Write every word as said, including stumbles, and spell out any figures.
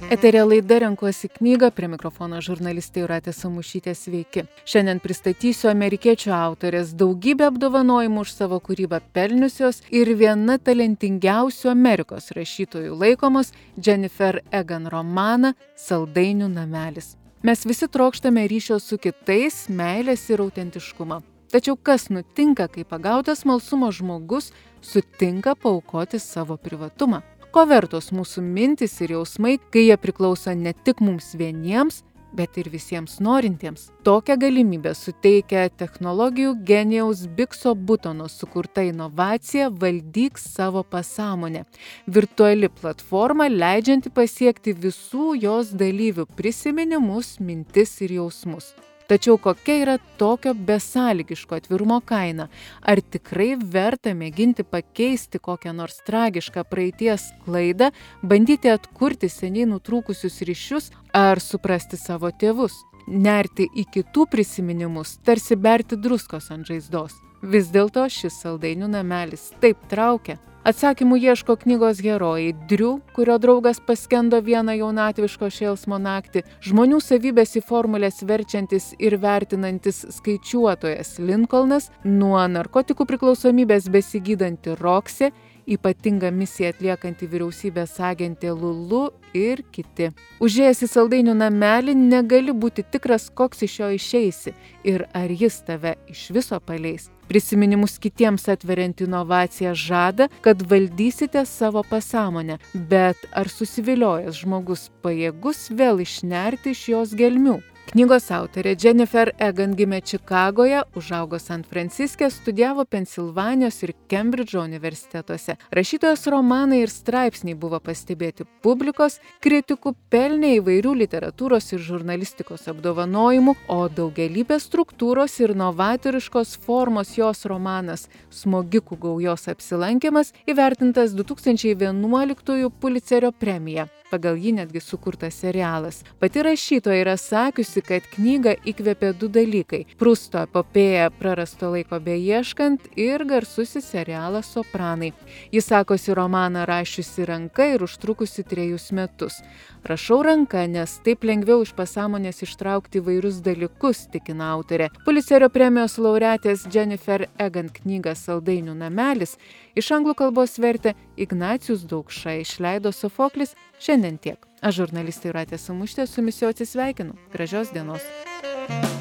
Eteryje laida Renkuosi knygą, prie mikrofono žurnalistė Jūratė Samušytė, sveiki. Šiandien pristatysiu amerikiečių autorės daugybę apdovanojimų už savo kūrybą pelniusios ir viena talentingiausių Amerikos rašytojų laikomos Jennifer Egan romaną Saldainių namelis. Mes visi trokštame ryšio su kitais, meilės ir autentiškumo. Tačiau kas nutinka, kai pagautas smalsumo žmogus sutinka paaukoti savo privatumą? Ko vertos mūsų mintis ir jausmai, kai jie priklauso ne tik mums vieniems, bet ir visiems norintiems? Tokią galimybę suteikia technologijų genijaus Bigso Butono sukurta inovacija Valdyk savo pasąmonę. Virtuali platforma, leidžianti pasiekti visų jos dalyvių prisiminimus, mintis ir jausmus. Tačiau kokia yra tokio besąlygiško atvirumo kaina? Ar tikrai verta mėginti pakeisti kokią nors tragišką praeities klaidą, bandyti atkurti seniai nutrūkusius ryšius ar suprasti savo tėvus? Nerti į kitų prisiminimus, tarsi berti druskos ant žaizdos. Vis dėlto šis saldainių namelis taip traukia. Atsakymų ieško knygos herojai Drew, kurio draugas paskendo vieną jaunatviško šėlsmo naktį, žmonių savybės į formulės verčiantis ir vertinantis skaičiuotojas Lincolnas, nuo narkotikų priklausomybės besigydanti Roxy, ypatingą misiją atliekanti vyriausybės agentė Lulu ir kiti. Užėjęs į saldainių namelį negali būti tikras, koks iš jo išeisi ir ar jis tave iš viso paleis. Prisiminimus kitiems atverianti inovacija žada, kad valdysite savo pasąmonę, bet ar susiviliojęs žmogus pajėgus vėl išnerti iš jos gelmių? Knygos autorė Jennifer Egan gimė Čikagoje, užaugo San Franciske, studijavo Pensilvanijos ir Kembridžo universitetuose. Rašytojos romanai ir straipsniai buvo pastebėti publikos, kritikų, pelnė įvairių literatūros ir žurnalistikos apdovanojimų, o daugelybės struktūros ir novatoriškos formos jos romanas Smogikų gaujos apsilankymas įvertintas du tūkstančiai vienuoliktųjų Pulicerio premija. Pagal jį netgi sukurtas serialas. Pati rašytoja yra sakiusi, kad knygą įkvėpė du dalykai – Prusto epopėja Prarasto laiko beieškant ir garsusis serialas Sopranai. Jis sakosi romaną rašiusi ranka ir užtrukusi trejus metus. Rašau ranka, nes taip lengviau iš pasąmonės ištraukti įvairius dalykus, tikina autorė. Pulicerio premijos laureatės Jennifer Egan knygą Saldainių namelis iš anglų kalbos vertė Ignacijus Daukša, išleido Sofoklis. Šiandien tiek. Aš žurnalistė Jūratė Samušytė su jumis jau atsisveikinu. Gražios dienos.